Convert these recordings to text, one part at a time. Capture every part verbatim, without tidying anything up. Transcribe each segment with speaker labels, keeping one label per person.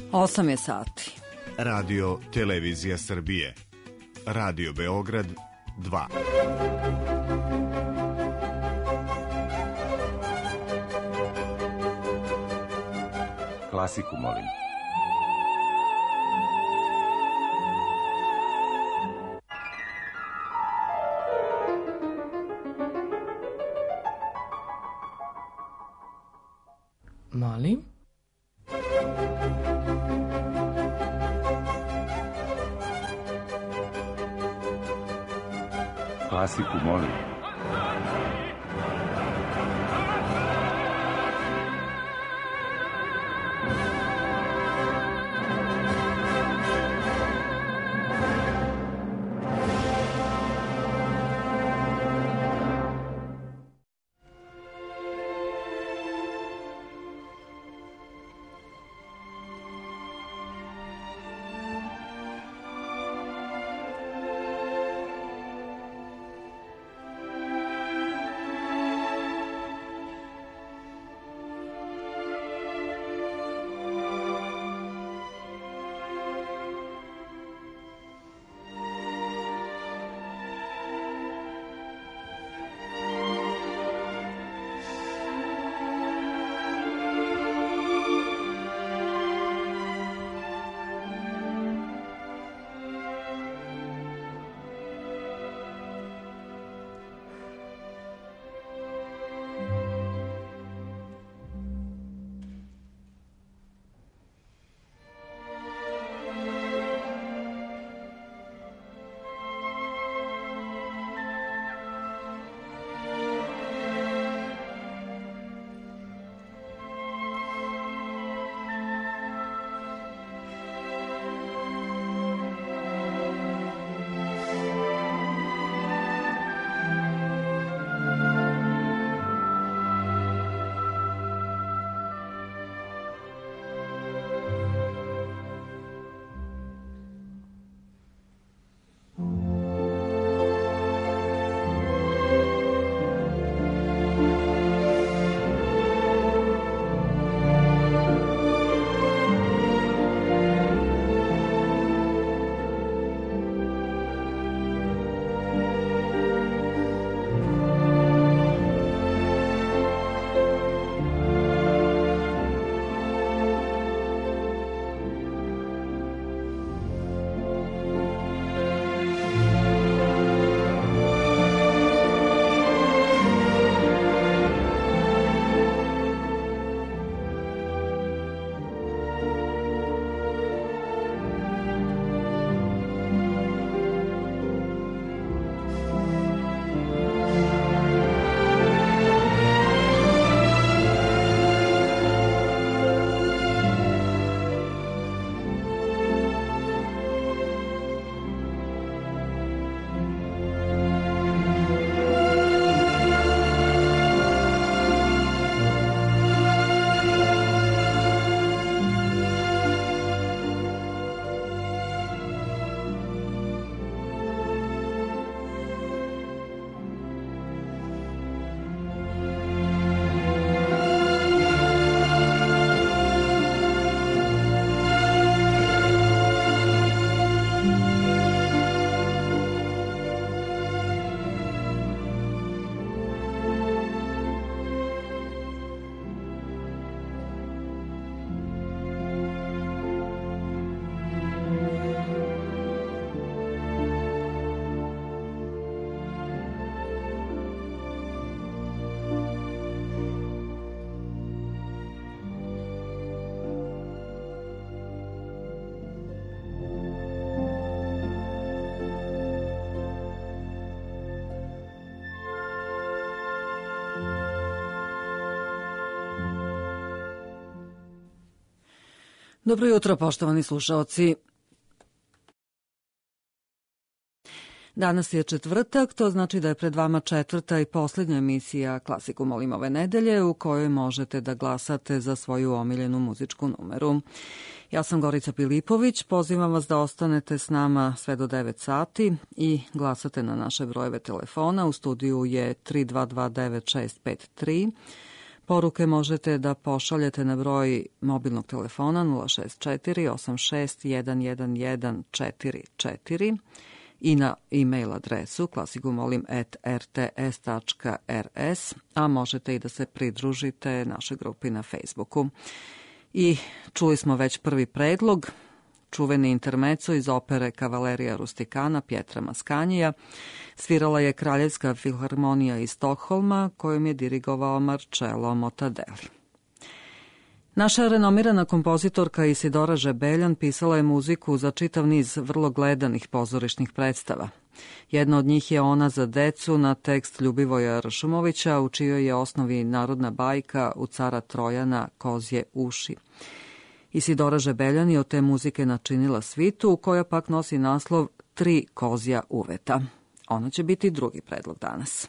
Speaker 1: osam je sati.
Speaker 2: Radio Televizija Srbije. Radio Beograd dva.
Speaker 3: Klasiku molim.
Speaker 4: Molim?
Speaker 3: Klasiku molim.
Speaker 1: Dobro jutro, poštovani slušaoci. Danas je četvrtak, to znači da je pred vama četvrta i posljednja emisija Klasiku molim ove nedelje u kojoj možete da glasate za svoju omiljenu muzičku numeru. Ja sam Gorica Pilipović, pozivam vas da ostanete s nama sve do devet sati i glasate na naše brojeve telefona. U studiju je tri dva dva devet šest pet tri. Poruke možete da pošaljete na broj mobilnog telefona nula šest četiri osam šest jedan jedan jedan četiri četiri i na e-mail adresu klasikumolim at r t s tačka r s, a možete i da se pridružite našoj grupi na Facebooku. I čuli smo već prvi predlog, čuveni intermezzo iz opere Kavalerija Rustikana Pietra Maskanija. Svirala je Kraljevska filharmonija iz Stokholma, kojom je dirigovao Marcello Mortadelli. Naša renomirana kompozitorka Isidora Žebeljan pisala je muziku za čitav niz vrlo gledanih pozorišnih predstava. Jedna od njih je Ona za decu na tekst Ljubivoja Ršumovića, u čijoj je osnovi narodna bajka U cara Trojana kozje uši. Isidora Žebeljan je od te muzike načinila svitu, koja pak nosi naslov Tri kozja uveta. Ona će biti drugi predlog danas.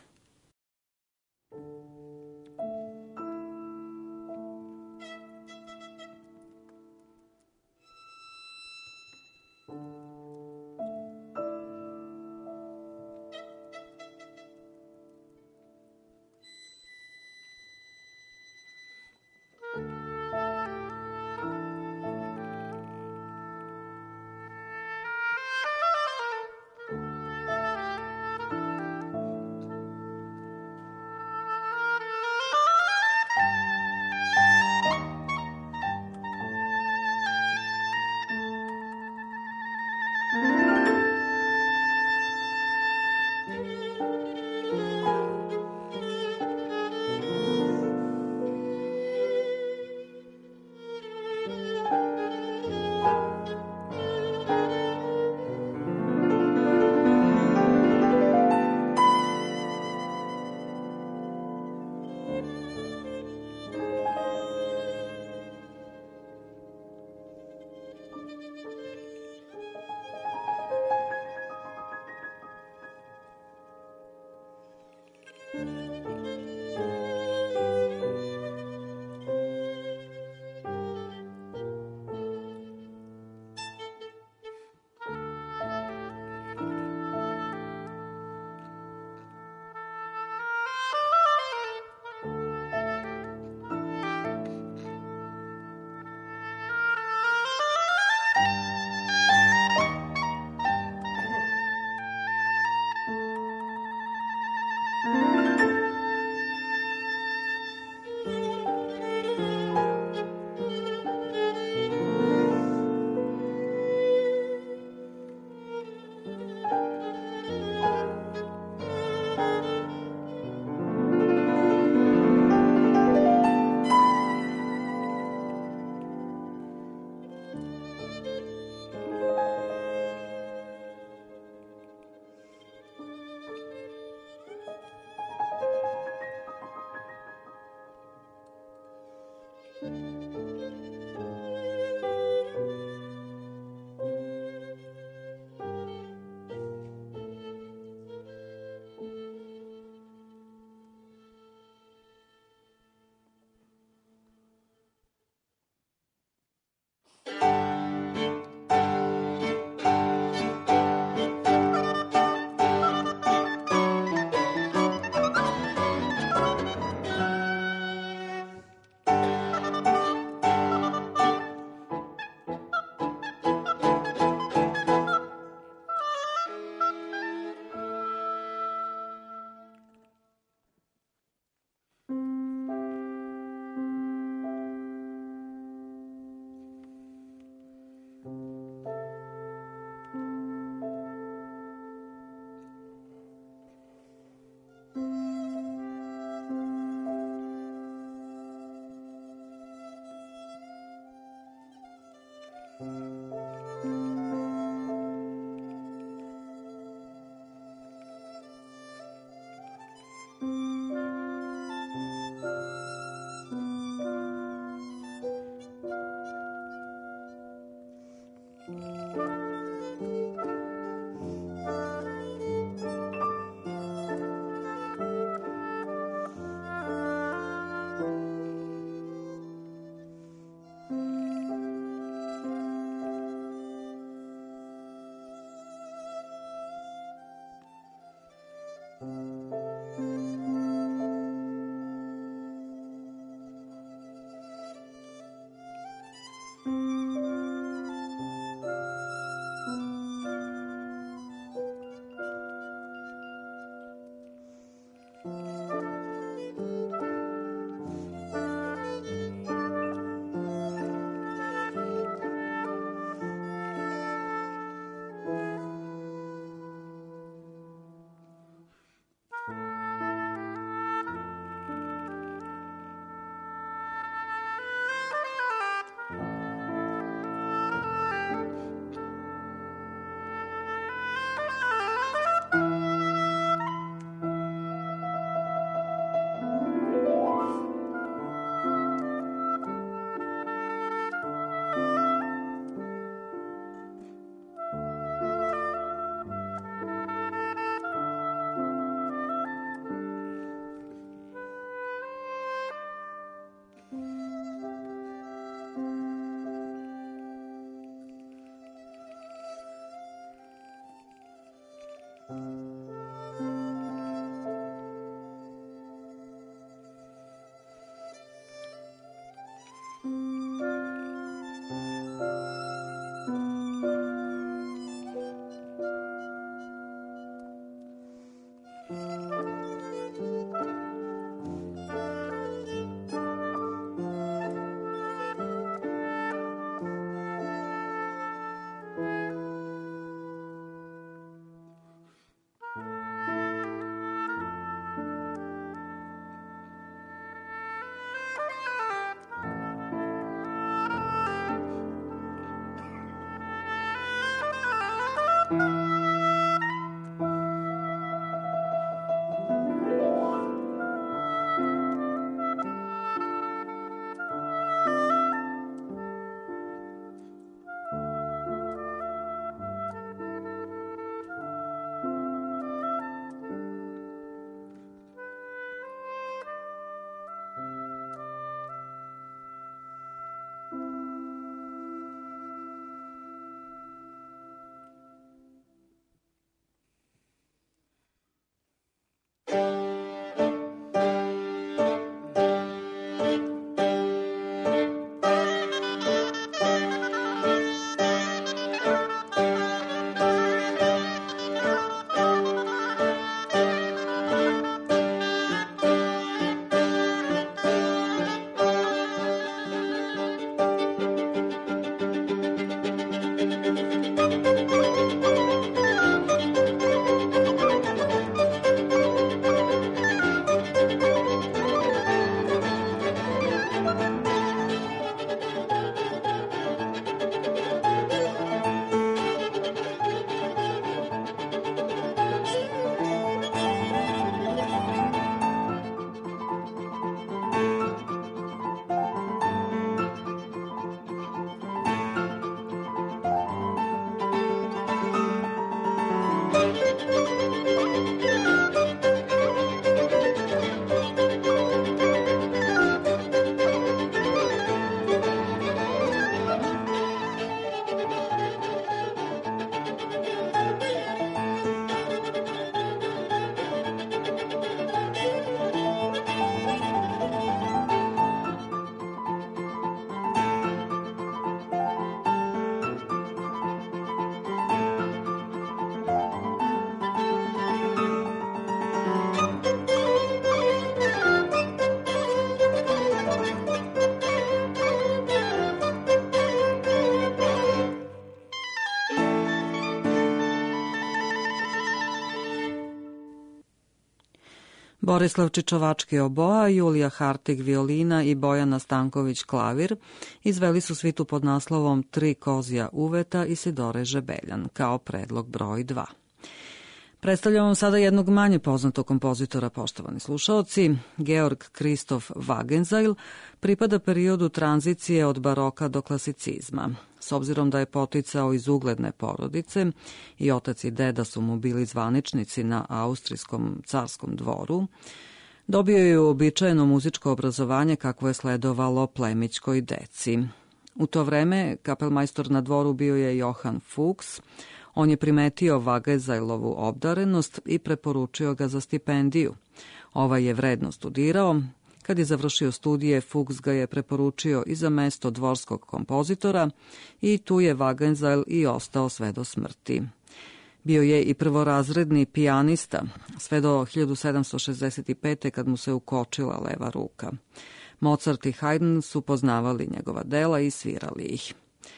Speaker 1: Borislav Čičovački oboa, Julija Hartig violina i Bojana Stanković klavir izveli su svitu pod naslovom Tri kozja uveta Isidore Žebeljan kao predlog broj dva. Predstavljam vam sada jednog manje poznatog kompozitora, poštovani slušaoci. Georg Kristof Wagenseil pripada periodu tranzicije od baroka do klasicizma. S obzirom da je poticao iz ugledne porodice i otac i deda su mu bili zvaničnici na austrijskom carskom dvoru, dobio je uobičajeno muzičko obrazovanje kakvo je sledovalo plemićkoj deci. U to vreme kapelmajstor na dvoru bio je Johann Fuchs. On je primetio Wagenseillovu obdarenost i preporučio ga za stipendiju. Ovaj je vredno studirao. Kad je završio studije, Fuchs ga je preporučio i za mesto dvorskog kompozitora i tu je Wagenseil i ostao sve do smrti. Bio je i prvorazredni pijanista, sve do hiljadu sedamsto šezdeset pete. kad mu se ukočila leva ruka. Mozart i Haydn su poznavali njegova dela i svirali ih.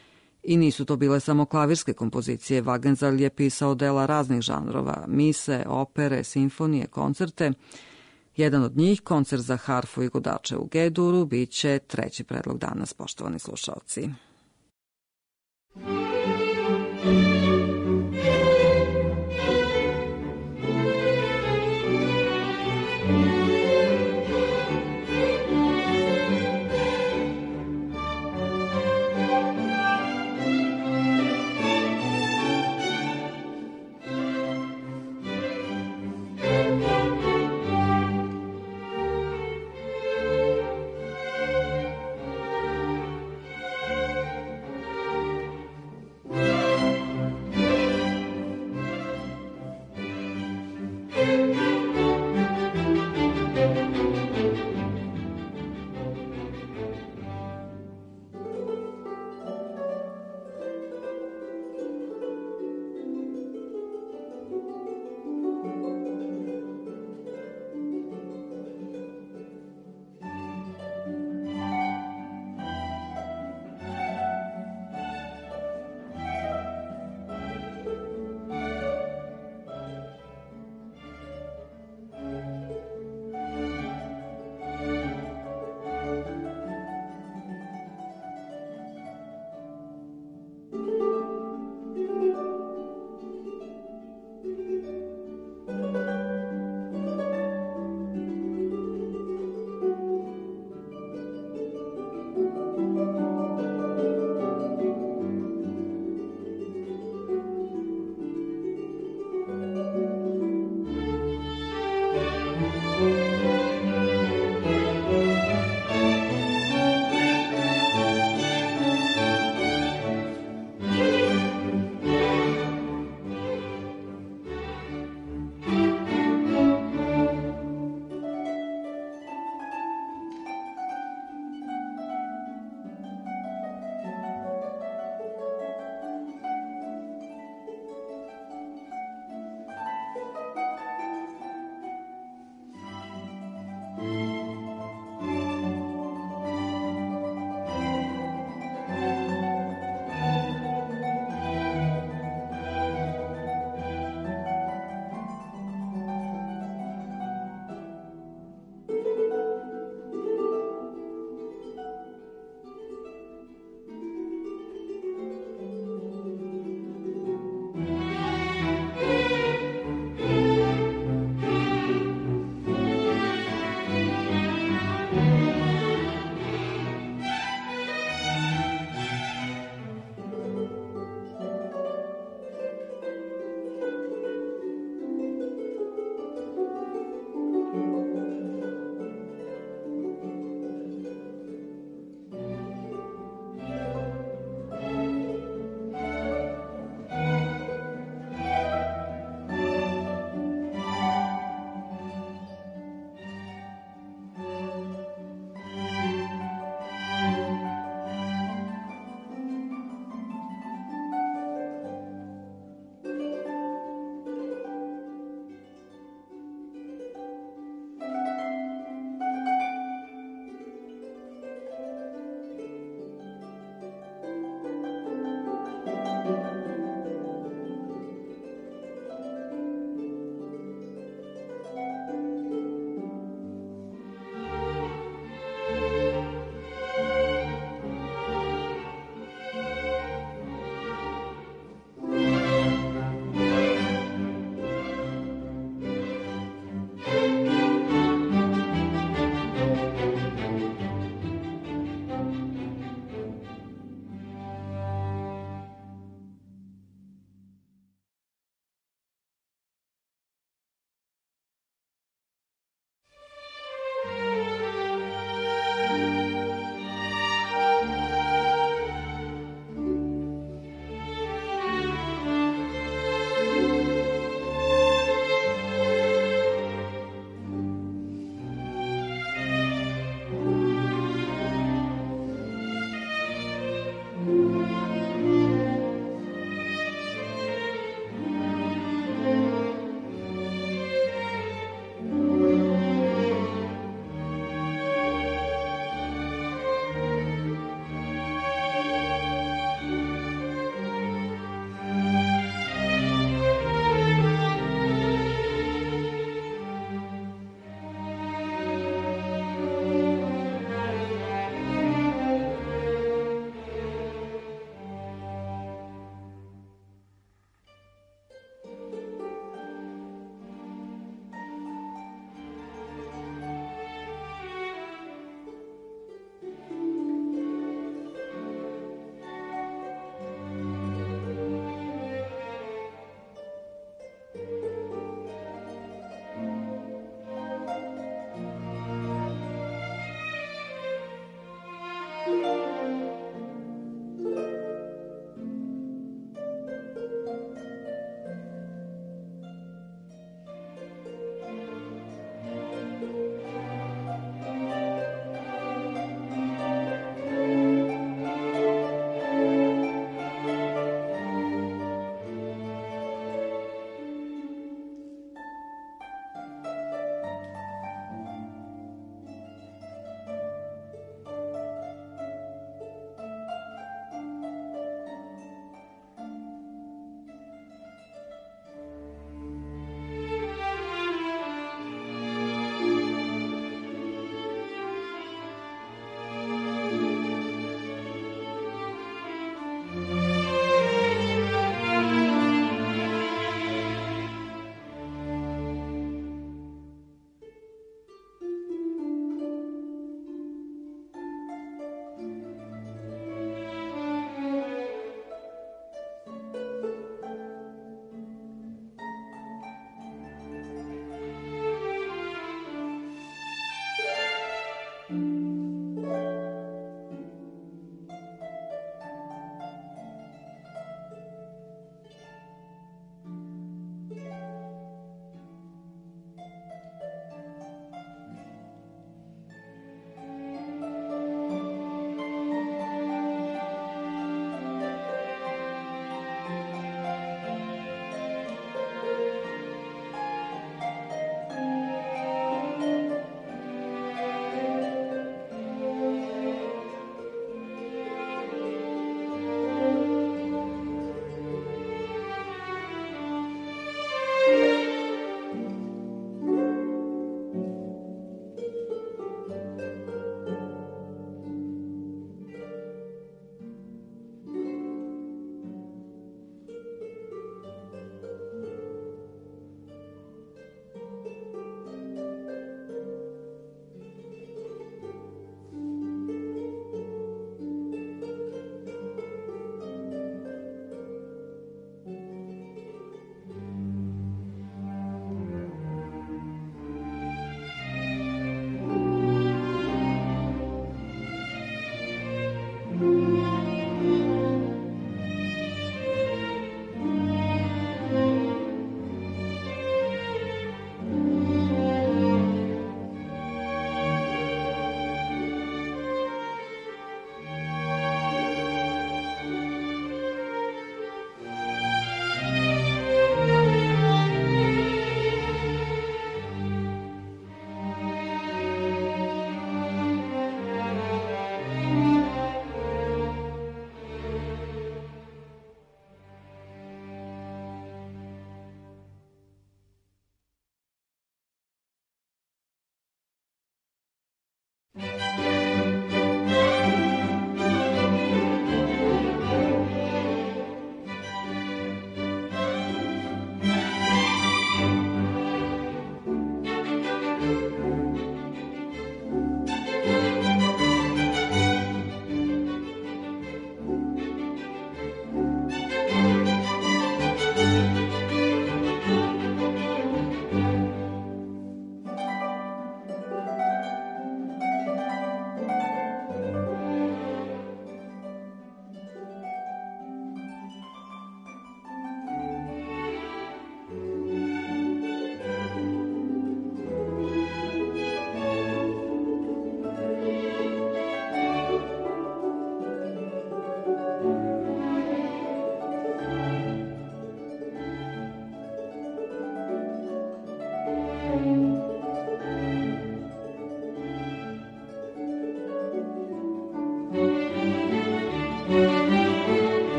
Speaker 1: I nisu to bile samo klavirske kompozicije. Wagenseil je pisao dela raznih žanrova, mise, opere, simfonije, koncerte. Jedan od njih, koncert za harfu i gudače u G-duru, bit će treći predlog danas, poštovani slušalci.
Speaker 3: Thank you.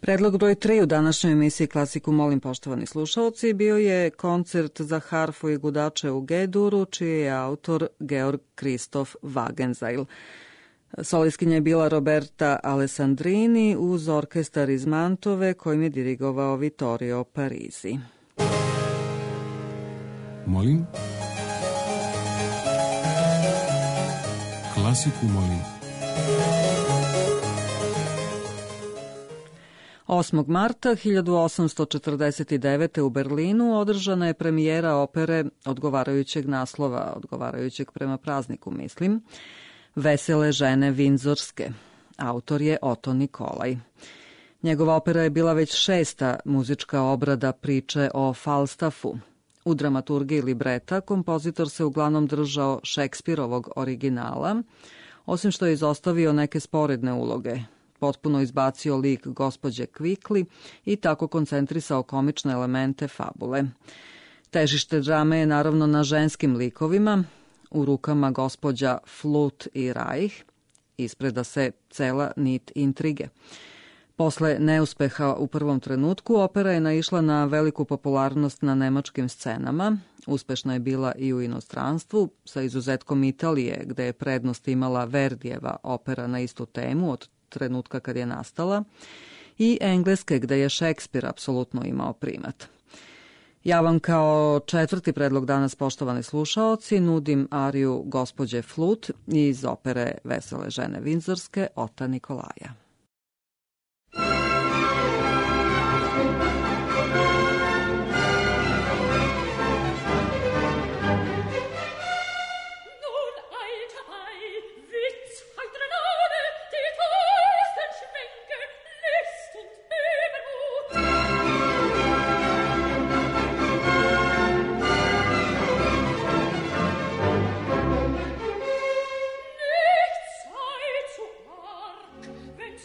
Speaker 1: Predlog broj tri u današnjoj emisiji Klasiku molim poštovani slušalci bio je koncert za harfu i gudače u G-duru, čiji je autor Georg Christoph Wagenseil. Solistkinja je bila Roberta Alessandrini uz orkestar iz Mantove kojim je dirigovao Vittorio Parisi.
Speaker 3: Molim? Klasiku molim.
Speaker 1: osmog marta hiljadu osamsto četrdeset devete. u Berlinu održana je premijera opere odgovarajućeg naslova, odgovarajućeg prema prazniku, mislim, Vesele žene Vindzorske. Autor je Oto Nikolaj. Njegova opera je bila već šesta muzička obrada priče o Falstaffu. U dramaturgiji libreta kompozitor se uglavnom držao Šekspirovog originala, osim što je izostavio neke sporedne uloge, potpuno izbacio lik gospođe Kvikli i tako koncentrisao komične elemente fabule. Težište drame je naravno na ženskim likovima, u rukama gospođa Flut i Reich, ispreda se cela nit intrige. Posle neuspeha u prvom trenutku, opera je naišla na veliku popularnost na nemačkim scenama, uspešna je bila i u inostranstvu, sa izuzetkom Italije, gde je prednost imala Verdijeva opera na istu temu od trenutka kad je nastala, i Engleske, gde je Šekspir apsolutno imao primat. Ja vam kao četvrti predlog danas, poštovani slušaoci, nudim ariju gospođe Flut iz opere Vesele žene Vindzorske Ota Nikolaja.
Speaker 4: Wenn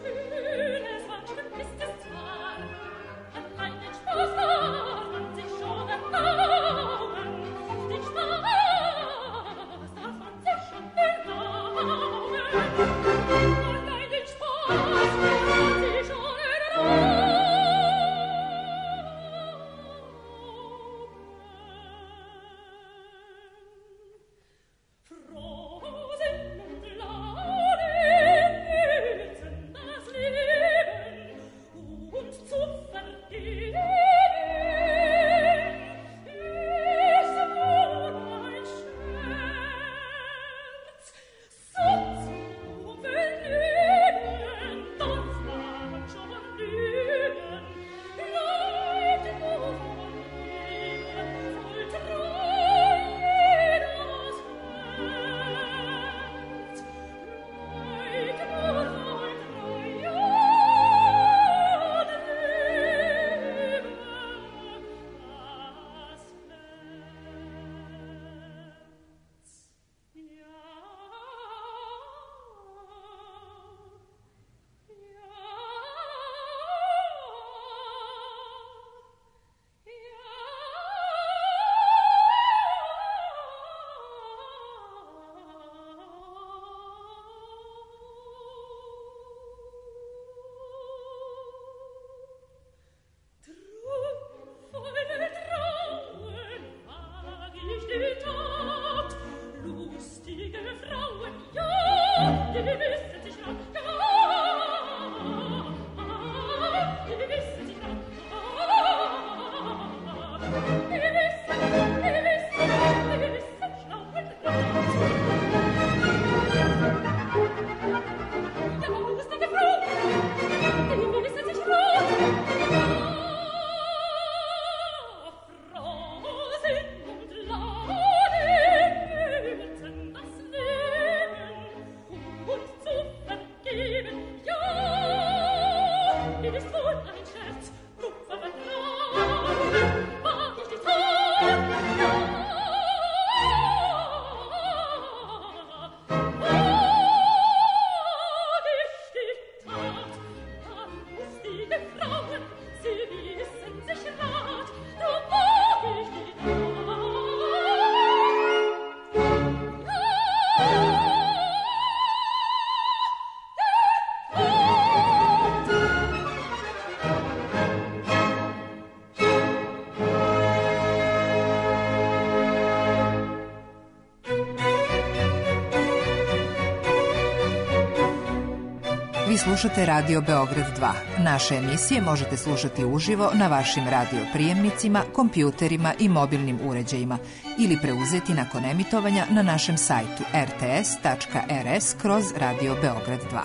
Speaker 3: Vi slušate Radio Beograd dva. Naše emisije možete slušati uživo na vašim radio prijemnicima, kompjuterima i mobilnim uređajima ili preuzeti nakon emitovanja na našem sajtu r t s tačka r s kroz Radio Beograd dva.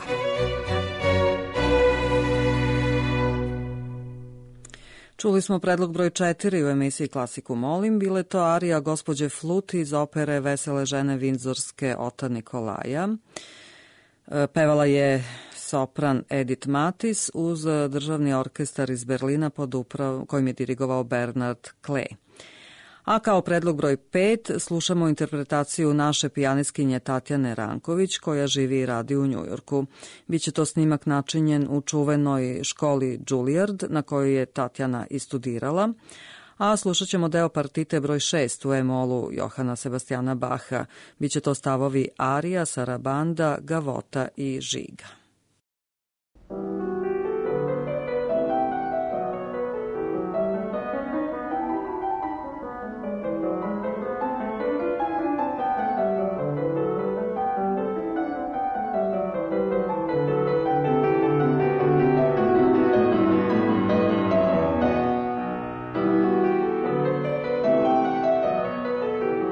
Speaker 1: Čuli smo predlog broj četiri u emisiji Klasiku molim. Bile to arija Gospođe Flut iz opere Vesele žene Vindzorske Ota Nikolaja. Pevala je sopran Edith Matis uz državni orkestar iz Berlina pod upravom kojim je dirigovao Bernard Klee. A kao predlog broj pet slušamo interpretaciju naše pijanistkinje Tatjane Ranković koja živi i radi u Njujorku. Biće to snimak načinjen u čuvenoj školi Juilliard na kojoj je Tatjana i studirala, a slušat ćemo deo partite broj šest u E-molu Johana Sebastijana Baha. Biće to stavovi arija, sarabanda, gavota i žiga.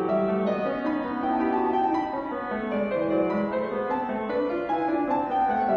Speaker 4: Thank you.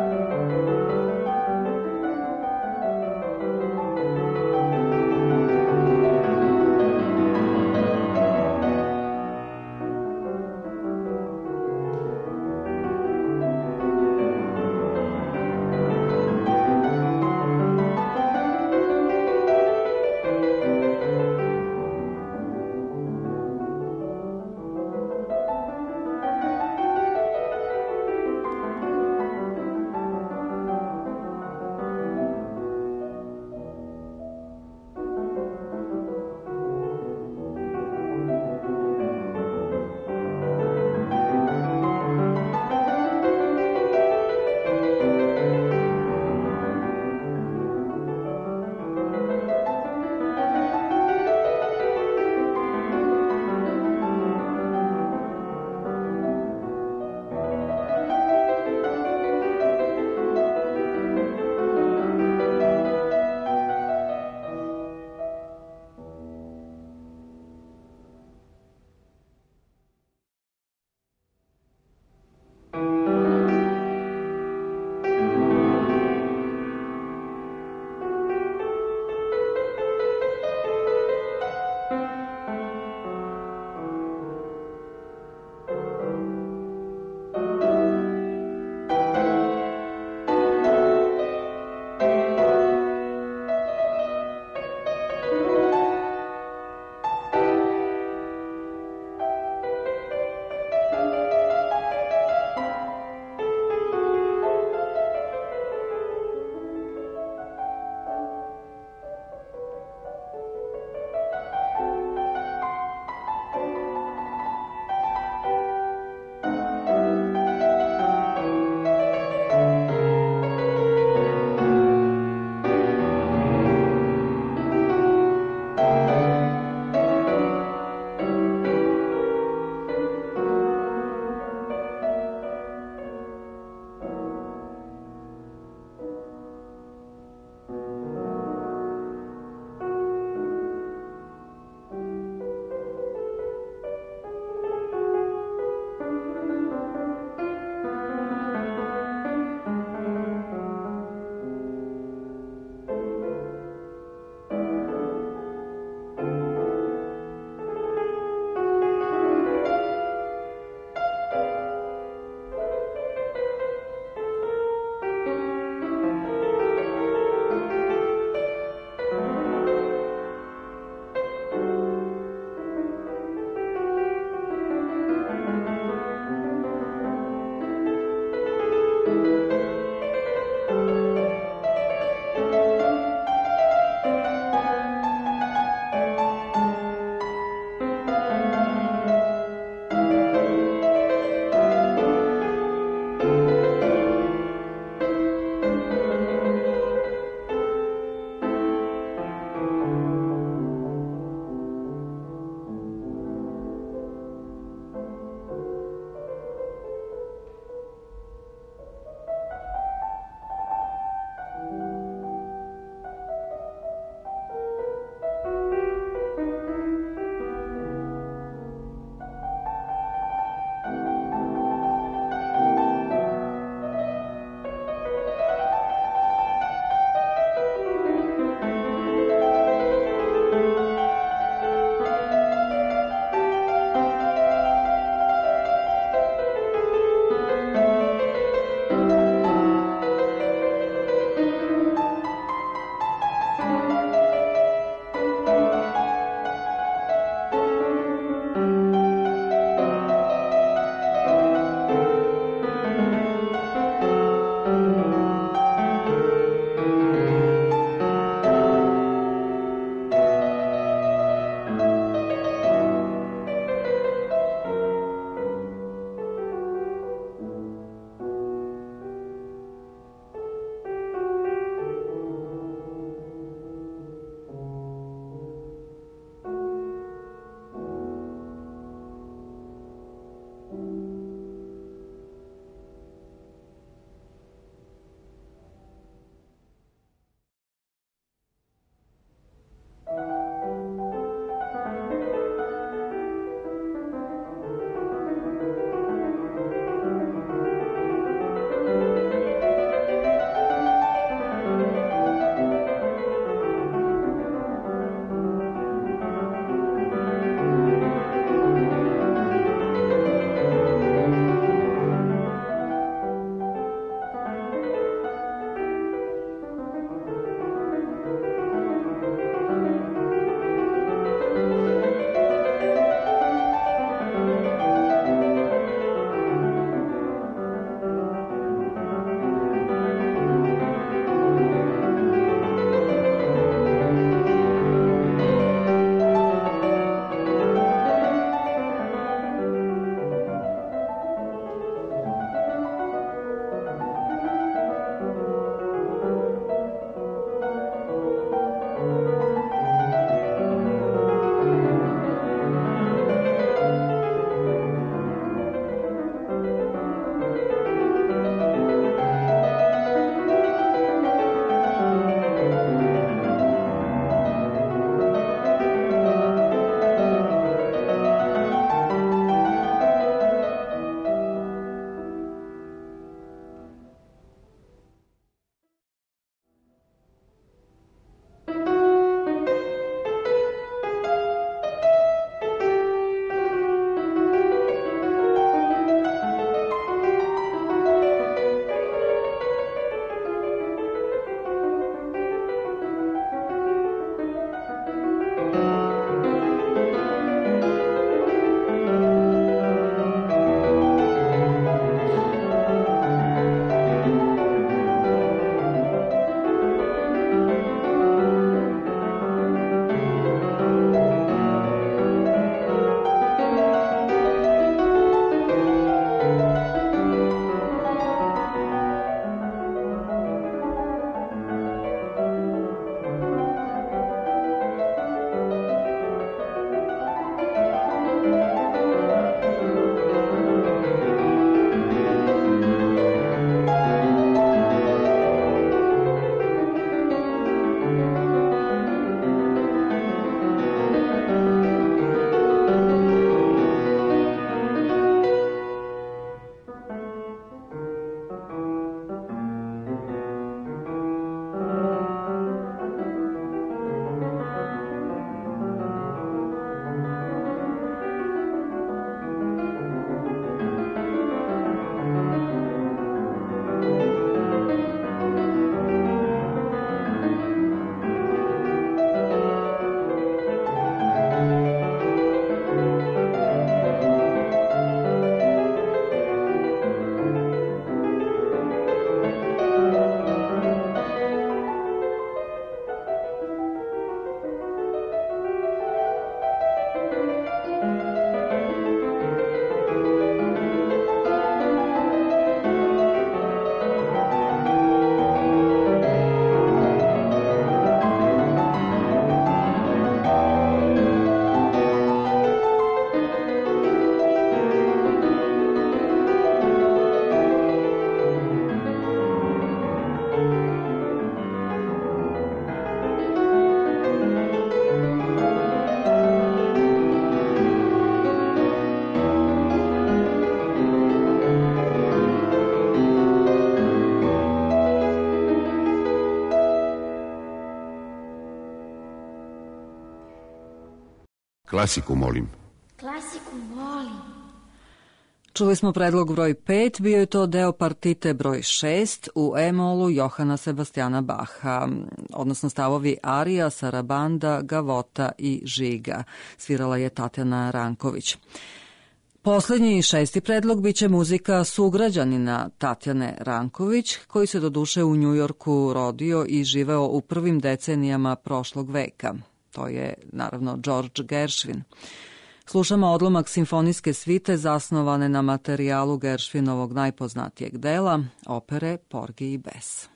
Speaker 4: Klasiku, molim.
Speaker 5: Klasiku, molim.
Speaker 1: Čuli smo predlog broj pet, bio je to deo partite broj šest u E-molu Johana Sebastijana Baha, odnosno stavovi arija, sarabanda, gavota i žiga. Svirala je Tatjana Ranković. Poslednji i šesti predlog biće muzika sugrađanina Tatjane Ranković, koji se doduše u Njujorku rodio i živeo u prvim decenijama prošlog veka. To je, naravno, George Gershwin. Slušamo odlomak simfonijske svite zasnovane na materijalu Gershwinovog najpoznatijeg dela, opere Porgy i Bess.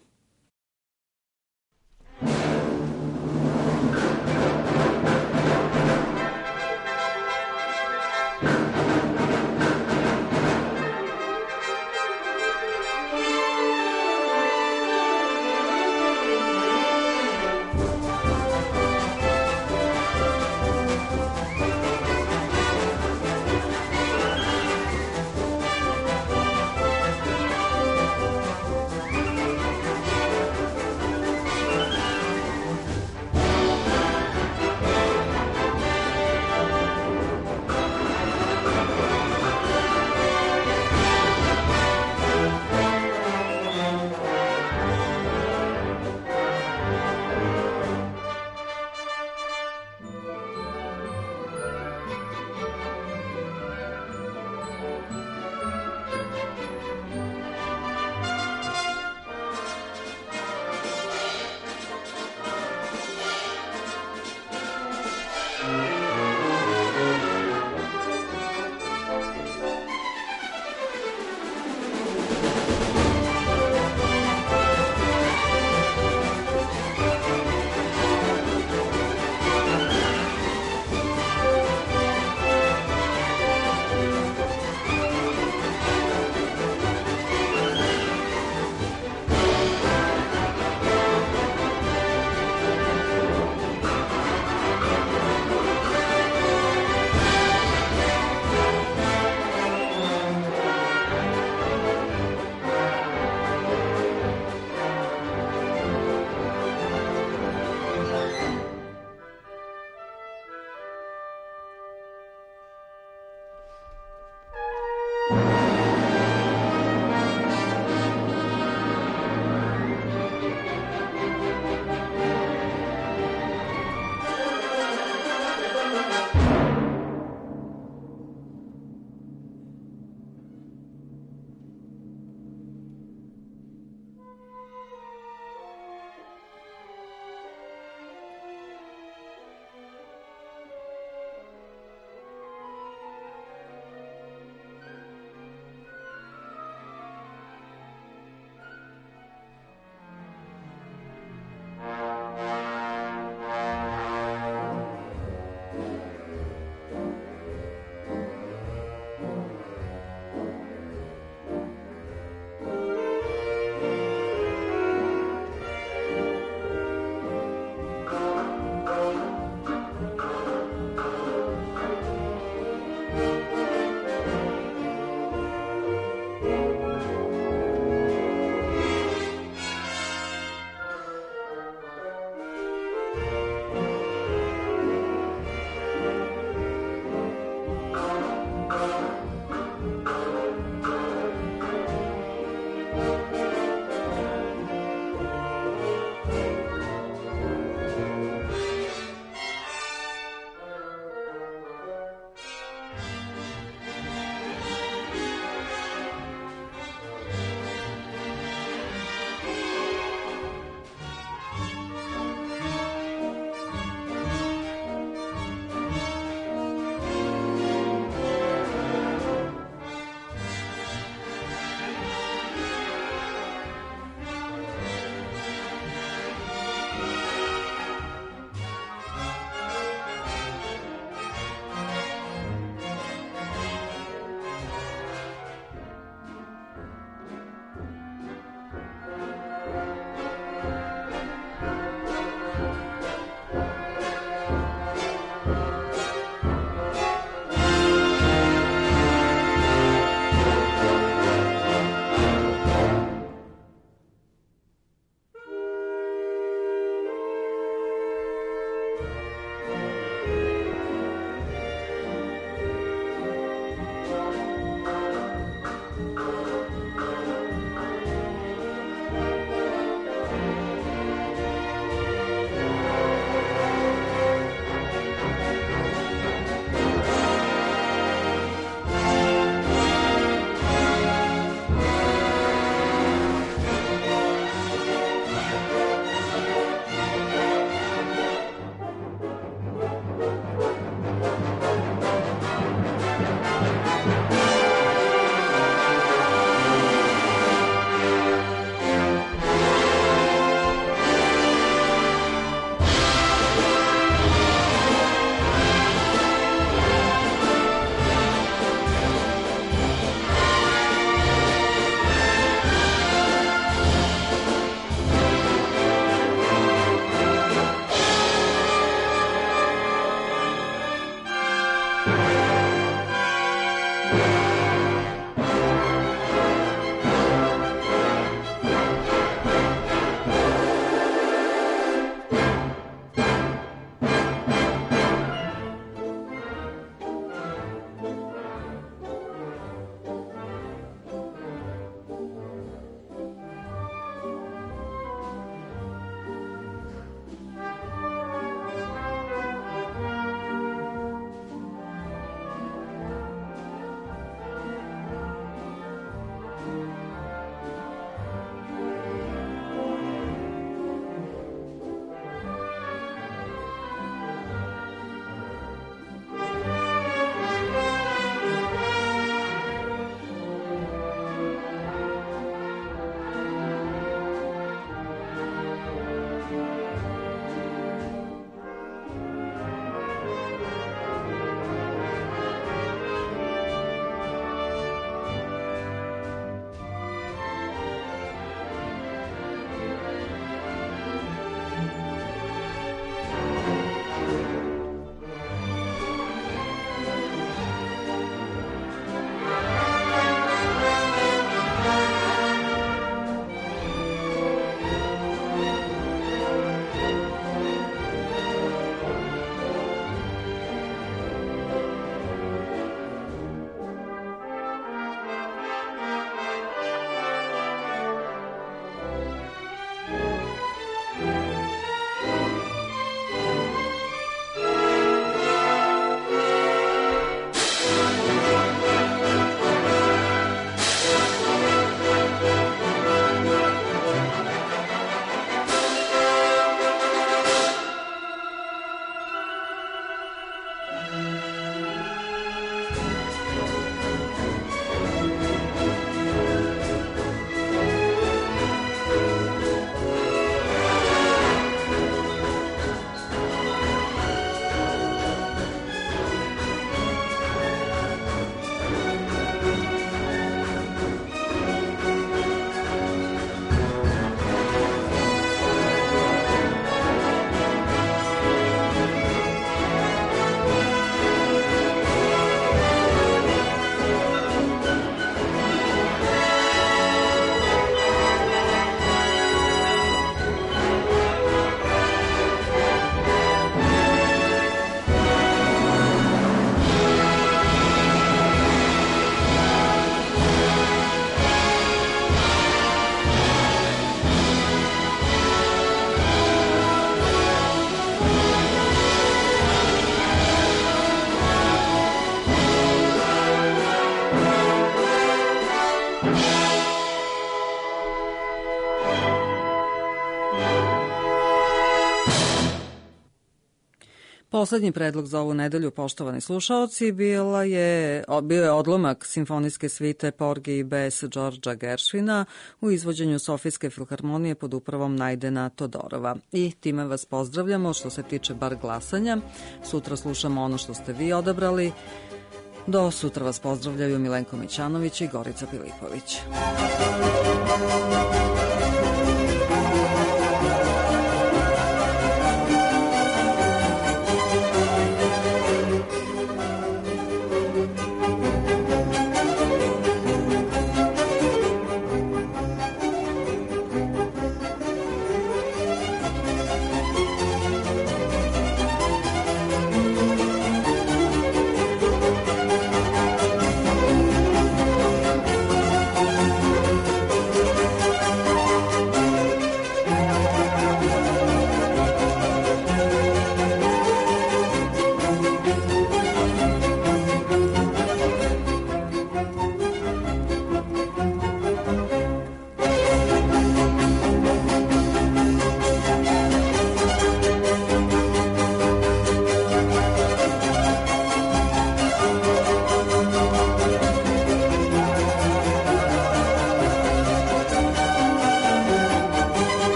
Speaker 1: Poslednji predlog za ovu nedelju, poštovani slušaoci, bila je, bio je odlomak simfonijske svite Porgy i Bess Đorđa Gershwina u izvođenju Sofijske filharmonije pod upravom Najdena Todorova. I time vas pozdravljamo što se tiče bar glasanja. Sutra slušamo ono što ste vi odabrali. Do sutra vas pozdravljaju Milenko Mićanović i Gorica Pilipović.